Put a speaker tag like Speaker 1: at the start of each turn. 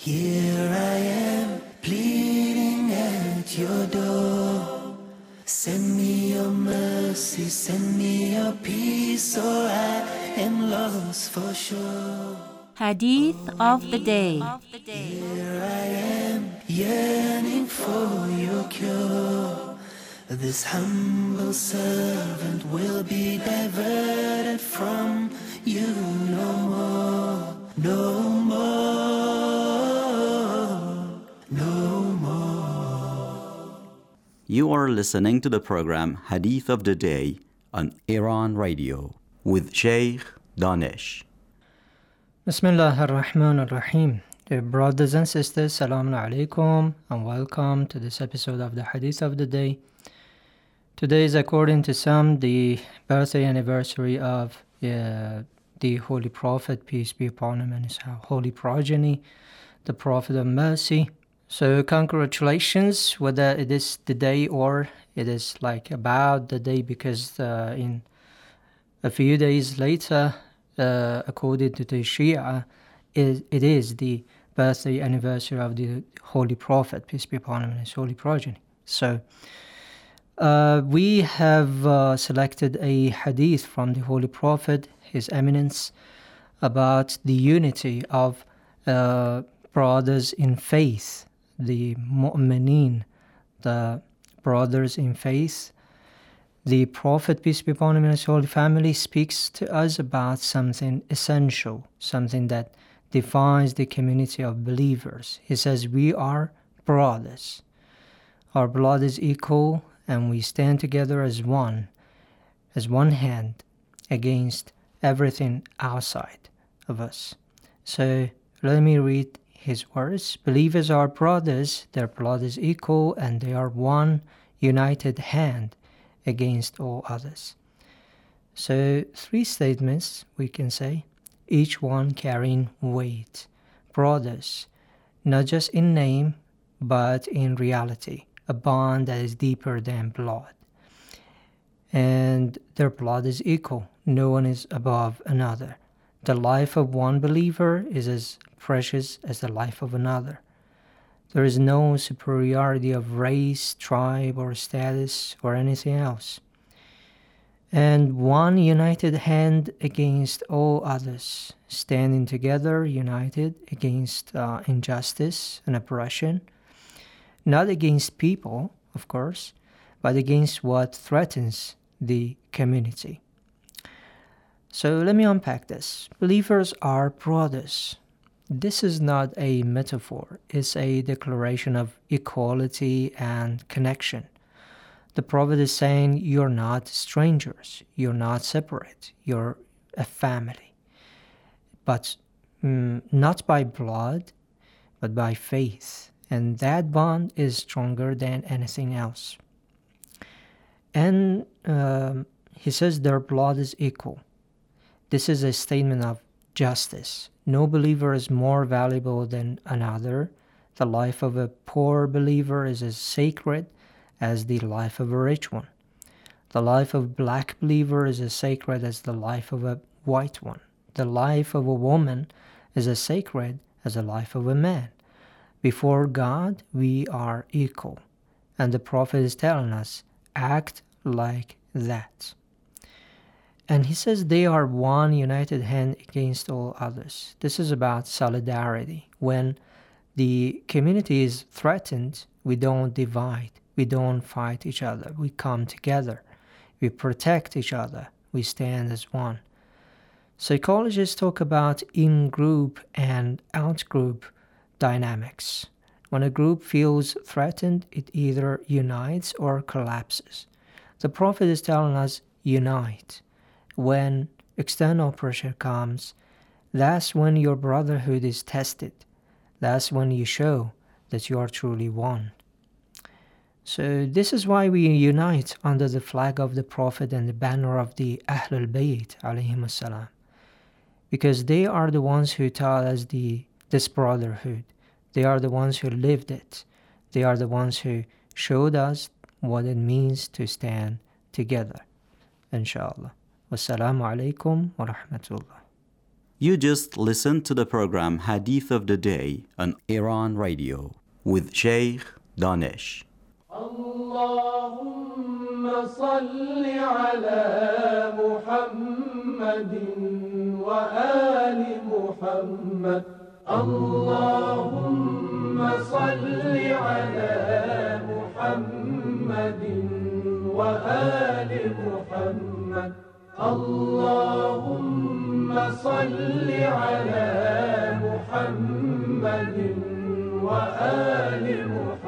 Speaker 1: Here I am, pleading at your door. Send me your mercy, send me your peace, or I am lost for sure.
Speaker 2: Hadith of the Day.
Speaker 1: Here I am, yearning for your cure. This humble servant will be diverted from you no more, no more, no more.
Speaker 3: You are listening to the program Hadith of the Day on Iran Radio with Sheikh Danish.
Speaker 4: Bismillah ar-Rahman ar-Rahim. Dear brothers and sisters, Assalamu alaikum and welcome to this episode of the Hadith of the Day. Today is, according to some, the birthday anniversary of the Holy Prophet, peace be upon him, and his holy progeny, the Prophet of Mercy. So congratulations, whether it is the day or it is like about the day, because in a few days later, according to the Shia, it is the birthday anniversary of the Holy Prophet, peace be upon him, and his holy progeny. So we have selected a hadith from the Holy Prophet, His Eminence, about the unity of brothers in faith, the mu'mineen, the brothers in faith. The Prophet, peace be upon him, and his holy family, speaks to us about something essential, something that defines the community of believers. He says, we are brothers. Our blood is equal, and we stand together as one hand against everything outside of us. So let me read his words. Believers are brothers, their blood is equal, and they are one united hand against all others. So 3 statements we can say, each one carrying weight. Brothers, not just in name, but in reality. A bond that is deeper than blood. And their blood is equal. No one is above another. The life of one believer is as precious as the life of another. There is no superiority of race, tribe, or status, or anything else. And one united hand against all others, standing together, united against injustice and oppression. Not against people, of course, but against what threatens the community. So let me unpack this. Believers are brothers. This is not a metaphor. It's a declaration of equality and connection. The Prophet is saying you're not strangers. You're not separate. You're a family. But not by blood, but by faith. And that bond is stronger than anything else. And he says their blood is equal. This is a statement of justice. No believer is more valuable than another. The life of a poor believer is as sacred as the life of a rich one. The life of a black believer is as sacred as the life of a white one. The life of a woman is as sacred as the life of a man. Before God, we are equal. And the Prophet is telling us, act like that. And he says they are one united hand against all others. This is about solidarity. When the community is threatened, we don't divide. We don't fight each other. We come together. We protect each other. We stand as one. Psychologists talk about in-group and out-group dynamics. When a group feels threatened, it either unites or collapses. The Prophet is telling us, unite. When external pressure comes, that's when your brotherhood is tested. That's when you show that you are truly one. So this is why we unite under the flag of the Prophet and the banner of the Ahlul Bayt alayhim as-salam. Because they are the ones who taught us this brotherhood. They are the ones who lived it. They are the ones who showed us what it means to stand together. Inshallah. Wassalamu alaikum wa rahmatullah.
Speaker 3: You just listened to the program Hadith of the Day on Iran Radio with Sheikh Danish.
Speaker 5: اللهم صل على محمد وآل محمد اللهم صل على محمد وآل محمد اللهم صل على محمد وآل محمد